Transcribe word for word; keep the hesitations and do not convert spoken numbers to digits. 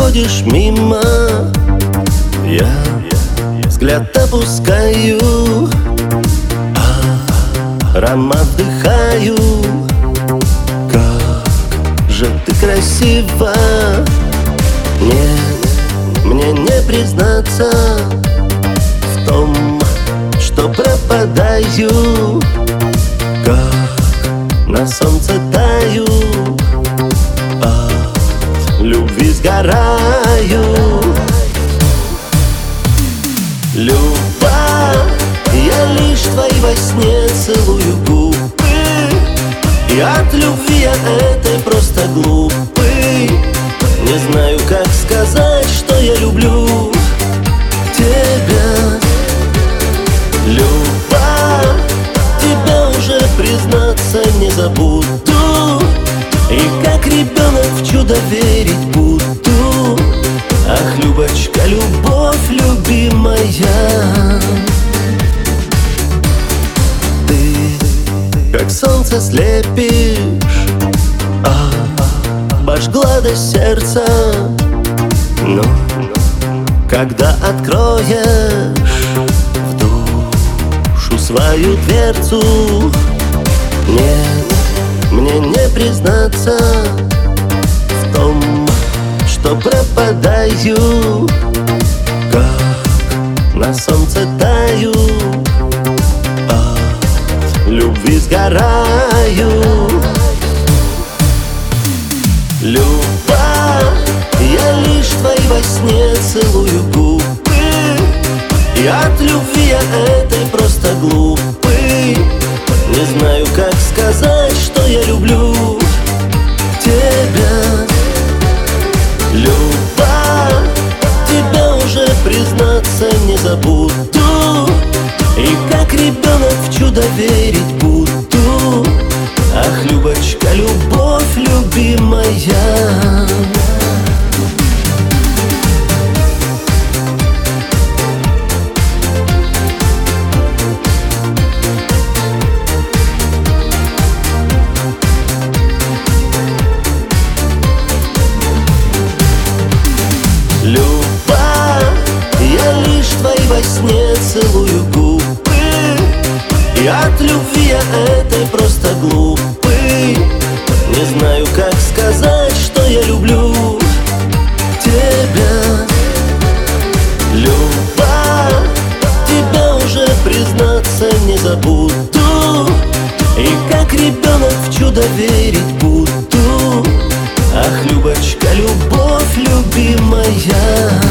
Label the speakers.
Speaker 1: проходишь мимо, я взгляд опускаю, аромат вдыхаю. Как же ты красива! Нет, мне не признаться в том, что пропадаю, как на солнце таю, от любви сгораю. Любовь, я лишь твои во сне целую губы, и от любви я этой просто глупый. Не знаю, как сказать, что я люблю тебя. Любовь, тебя уже признаться не забуду, и как ребенок в чудо верить буду. Ах, Любочка, любовь любимая, ты как солнце слепишь, а обожгла до сердца. Но когда откроешь в душу свою дверцу, нет, мне не признаться в том, что пропадаю, как на солнце таю, от любви сгораю. Любовь, я лишь твои во сне целую губы, и от любви я этой просто глупый. Не знаю, как сказать, что я люблю тебя. Любовь, тебя уже признаться не забуду, и как ребенок в чудо верить буду. Ах, Любочка, любовь любимая. Любовь, я лишь твои во сне целую губы, и от любви я этой просто глупый. Не знаю, как сказать, что я люблю тебя. Любовь, тебя уже признаться не забуду, и как ребенок в чудо верить буду. Ах, Любочка, любовь любимая.